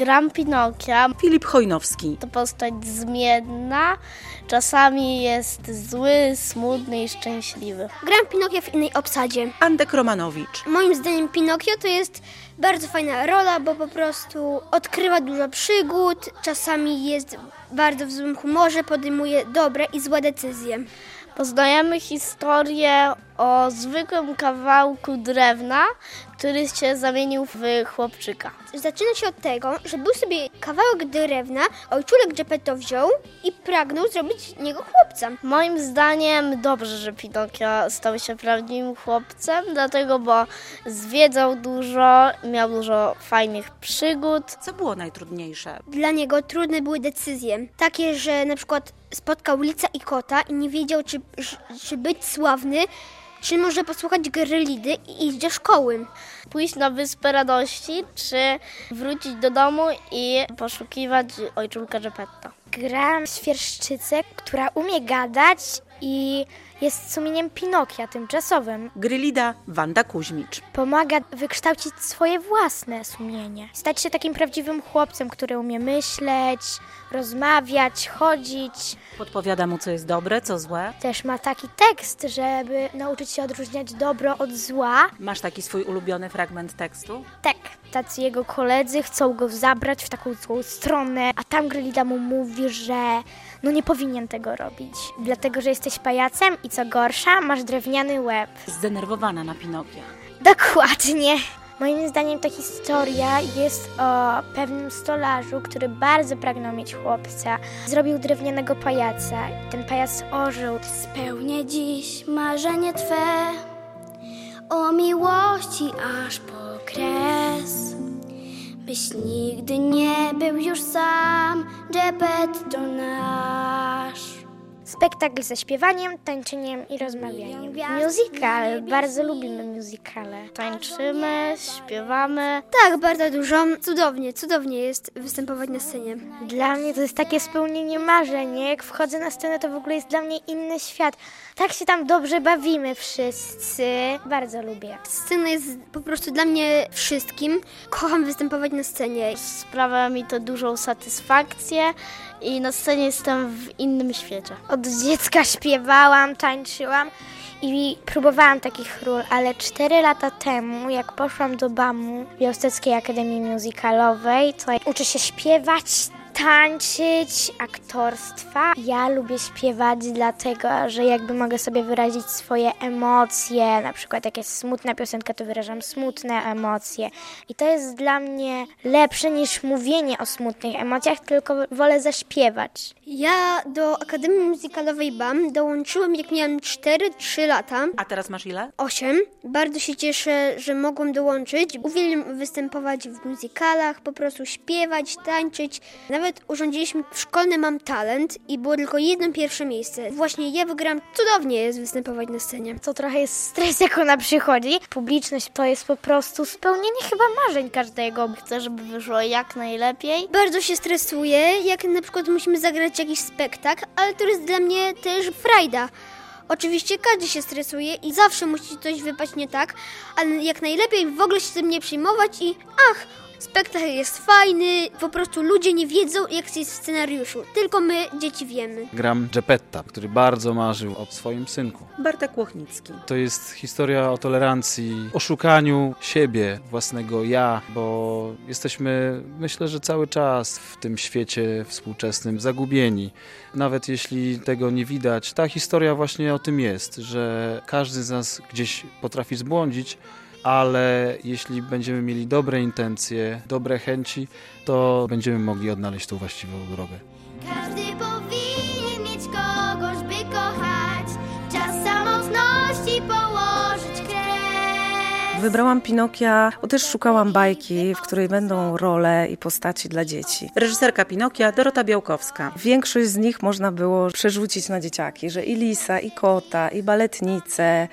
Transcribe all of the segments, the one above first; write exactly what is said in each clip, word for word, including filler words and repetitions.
Gram Pinokia. Filip Chojnowski. To postać zmienna, czasami jest zły, smutny i szczęśliwy. Gram Pinokia w innej obsadzie. Andek Romanowicz. Moim zdaniem Pinokio to jest bardzo fajna rola, bo po prostu odkrywa dużo przygód, czasami jest bardzo w złym humorze, podejmuje dobre i złe decyzje. Poznajemy historię o zwykłym kawałku drewna, który się zamienił w chłopczyka. Zaczyna się od tego, że był sobie kawałek drewna, ojczulek Geppetto wziął i pragnął zrobić z niego chłopca. Moim zdaniem dobrze, że Pinokio stał się prawdziwym chłopcem, dlatego, bo zwiedzał dużo, miał dużo fajnych przygód. Co było najtrudniejsze? Dla niego trudne były decyzje. Takie, że na przykład spotkał lica i kota i nie wiedział, czy, czy być sławny, czy może posłuchać Grylidy i iść do szkoły. Pójść na Wyspę Radości, czy wrócić do domu i poszukiwać ojczulka Geppetto. Gram świerszczycę, która umie gadać i jest sumieniem Pinokia tymczasowym. Grylida Wanda Kuźmicz. Pomaga wykształcić swoje własne sumienie. Stać się takim prawdziwym chłopcem, który umie myśleć, rozmawiać, chodzić. Podpowiada mu, co jest dobre, co złe. Też ma taki tekst, żeby nauczyć się odróżniać dobro od zła. Masz taki swój ulubiony fragment tekstu? Tak. Tacy jego koledzy chcą go zabrać w taką złą stronę, a tam Grylida mu mówi, że no nie powinien tego robić. Dlatego, że jesteś pajacem i co gorsza, masz drewniany łeb. Zdenerwowana na Pinokia. Dokładnie. Moim zdaniem ta historia jest o pewnym stolarzu, który bardzo pragnął mieć chłopca. Zrobił drewnianego pajaca. Ten pajac ożył. Spełnię dziś marzenie Twe o miłości aż po kres. Byś nigdy nie był już sam, Geppetto nasz. Spektakl ze śpiewaniem, tańczeniem i rozmawianiem. Musical. Bardzo lubimy musicale. Tańczymy, śpiewamy. Tak, bardzo dużo. Cudownie, cudownie jest występować na scenie. Dla mnie to jest takie spełnienie marzeń. Jak wchodzę na scenę, to w ogóle jest dla mnie inny świat. Tak się tam dobrze bawimy wszyscy. Bardzo lubię. Scena jest po prostu dla mnie wszystkim. Kocham występować na scenie. Sprawia mi to dużą satysfakcję i na scenie jestem w innym świecie. Od dziecka śpiewałam, tańczyłam i próbowałam takich ról, ale cztery lata temu, jak poszłam do B A M-u, Białostockiej Akademii Musicalowej, to uczę się śpiewać, tańczyć, aktorstwa. Ja lubię śpiewać dlatego, że jakby mogę sobie wyrazić swoje emocje, na przykład jak jest smutna piosenka, to wyrażam smutne emocje. I to jest dla mnie lepsze niż mówienie o smutnych emocjach, tylko wolę zaśpiewać. Ja do Akademii Musicalowej B A M dołączyłem, jak miałam cztery trzy lata. A teraz masz ile? osiem. Bardzo się cieszę, że mogłam dołączyć. Uwielbiam występować w musicalach, po prostu śpiewać, tańczyć. Nawet urządziliśmy szkolny Mam Talent i było tylko jedno pierwsze miejsce. Właśnie ja wygrałam. Cudownie jest występować na scenie. To trochę jest stres, jak ona przychodzi. Publiczność to jest po prostu spełnienie chyba marzeń każdego. Chcę, żeby wyszło jak najlepiej. Bardzo się stresuję, jak na przykład musimy zagrać jakiś spektakl, ale to jest dla mnie też frajda. Oczywiście każdy się stresuje i zawsze musi coś wypaść nie tak, ale jak najlepiej w ogóle się tym nie przejmować i ach, spektakl jest fajny, po prostu ludzie nie wiedzą, jak jest w scenariuszu. Tylko my, dzieci, wiemy. Gram Geppetta, który bardzo marzył o swoim synku. Bartek Łochnicki. To jest historia o tolerancji, o szukaniu siebie, własnego ja, bo jesteśmy, myślę, że cały czas w tym świecie współczesnym zagubieni. Nawet jeśli tego nie widać, ta historia właśnie o tym jest, że każdy z nas gdzieś potrafi zbłądzić, ale jeśli będziemy mieli dobre intencje, dobre chęci, to będziemy mogli odnaleźć tą właściwą drogę. Każdy powinien mieć kogoś, by kochać, czas samotności położyć kres. Wybrałam Pinokia, bo też szukałam bajki, w której będą role i postaci dla dzieci. Reżyserka Pinokia Dorota Białkowska. Większość z nich można było przerzucić na dzieciaki, że i lisa, i kota, i baletnicę,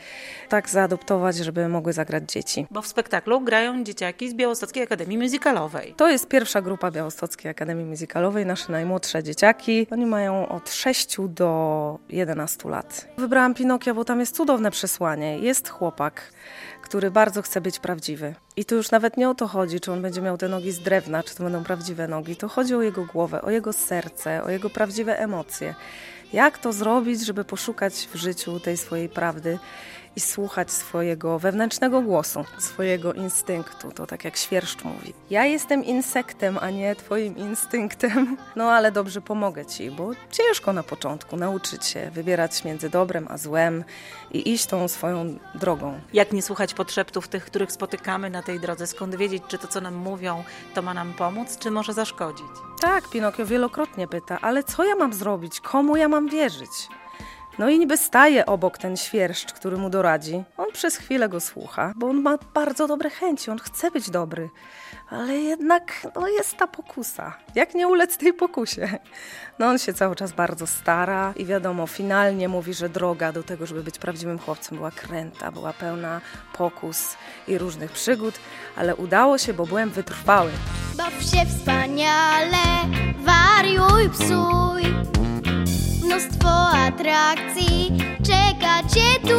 tak zaadoptować, żeby mogły zagrać dzieci. Bo w spektaklu grają dzieciaki z Białostockiej Akademii Musicalowej. To jest pierwsza grupa Białostockiej Akademii Musicalowej, nasze najmłodsze dzieciaki. Oni mają od sześciu do jedenastu lat. Wybrałam Pinokia, bo tam jest cudowne przesłanie. Jest chłopak, który bardzo chce być prawdziwy. I tu już nawet nie o to chodzi, czy on będzie miał te nogi z drewna, czy to będą prawdziwe nogi. To chodzi o jego głowę, o jego serce, o jego prawdziwe emocje. Jak to zrobić, żeby poszukać w życiu tej swojej prawdy i słuchać swojego wewnętrznego głosu, swojego instynktu, to tak jak Świerszcz mówi. Ja jestem insektem, a nie twoim instynktem, no ale dobrze pomogę ci, bo ciężko na początku nauczyć się wybierać między dobrem a złem i iść tą swoją drogą. Jak nie słuchać podszeptów tych, których spotykamy na tej drodze? Skąd wiedzieć, czy to, co nam mówią, to ma nam pomóc, czy może zaszkodzić? Tak, Pinokio wielokrotnie pyta, ale co ja mam zrobić? Komu ja mam wierzyć? No i niby staje obok ten Świerszcz, który mu doradzi. On przez chwilę go słucha, bo on ma bardzo dobre chęci, on chce być dobry. Ale jednak no, jest ta pokusa. Jak nie ulec tej pokusie? No on się cały czas bardzo stara i wiadomo, finalnie mówi, że droga do tego, żeby być prawdziwym chłopcem była kręta, była pełna pokus i różnych przygód, ale udało się, bo byłem wytrwały. Baw się wspaniale, wariuj, psuj. Mnóstwo atrakcji czeka cię tu.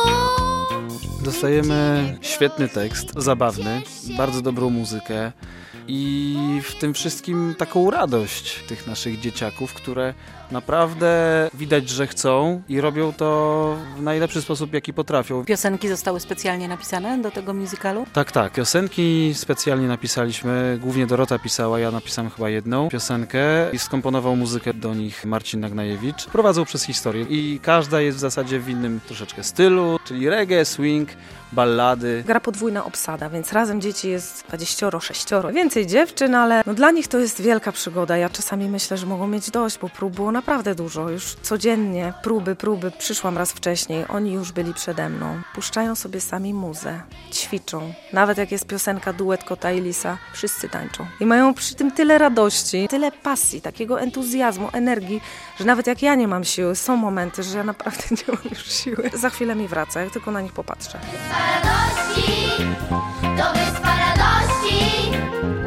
Dostajemy świetny tekst, zabawny, bardzo dobrą muzykę i w tym wszystkim taką radość tych naszych dzieciaków, które naprawdę widać, że chcą i robią to w najlepszy sposób, jaki potrafią. Piosenki zostały specjalnie napisane do tego musicalu? Tak, tak. Piosenki specjalnie napisaliśmy. Głównie Dorota pisała, ja napisałem chyba jedną piosenkę i skomponował muzykę do nich Marcin Nagnajewicz. Prowadzą przez historię i każda jest w zasadzie w innym troszeczkę stylu, czyli reggae, swing, ballady. Gra podwójna obsada, więc razem dzieci jest dwadzieścioro, sześcioro. Więcej dziewczyn, ale no dla nich to jest wielka przygoda. Ja czasami myślę, że mogą mieć dość, bo prób było naprawdę dużo. Już codziennie próby, próby. Przyszłam raz wcześniej, oni już byli przede mną. Puszczają sobie sami muzę, ćwiczą. Nawet jak jest piosenka, duet Kota i Lisa, wszyscy tańczą. I mają przy tym tyle radości, tyle pasji, takiego entuzjazmu, energii, że nawet jak ja nie mam siły, są momenty, że ja naprawdę nie mam już siły. Za chwilę mi wraca, jak tylko na nich popatrzę. Radości, to wyspa radości.